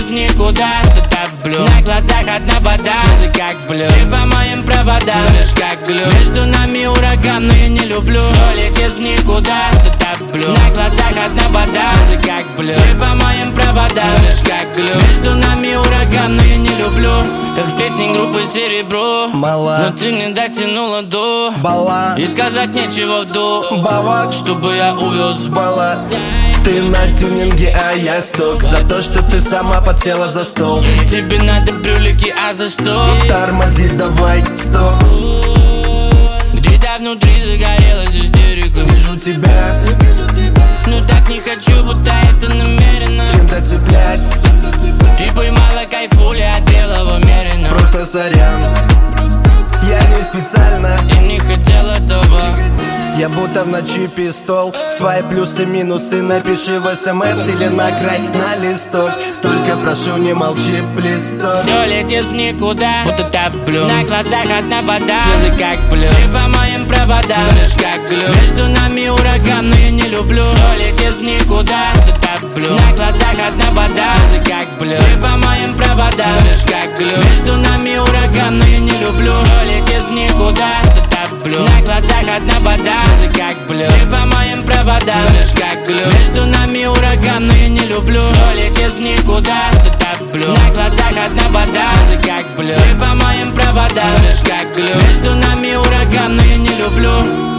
в никуда, кто-то в блю. На глазах одна вода, слезы как блю. Ты по моим проводам, лишь как глю. Между нами ураган, но я не люблю. Все летит в никуда, кто-то в блю. На глазах одна вода, слезы как блю. Ты по моим проводам, лишь как глю. Между нами ураган, но я не люблю. Как с песней группы «Серебро». Мала, но ты не дотянула до бала, и сказать нечего вду, бавак, чтобы я увез. бала. Ты на тюнинге, а я сток. За то, что ты сама подсела за стол. Тебе надо брюлики, а за что? Тормози, давай, стоп. Где-то внутри загорелась истерика. Вижу тебя, но так не хочу, будто это намеренно. чем-то цеплять. Ты поймала кайфули от белого мерина. Просто сорян, я не специально. И не хотел этого. Я будто в ночи пистол. Свои плюсы, минусы напиши в СМС или на край, на листок. Только прошу, не молчи, плесток. Все летит в никуда, будто топлю. На глазах одна вода, слезы как блю. Ты по моим проводам, лишь как глю. Между нами ураган, но я не люблю. Все летит в никуда, будто топлю. На глазах одна вода, слезы как блю. Ты по моим проводам, лишь как глю. Между нами ураган, но я не люблю. Все летит в никуда, будто топлю. На глазах одна вода, слезы как блю. Ты по моим проводам, лишь как глю. Между нами ураган, но я не люблю. Все летит в никуда, будто топлю. На глазах одна вода, слезы как блю. Ты по моим проводам, лишь как глю. Между нами ураган, но я не люблю.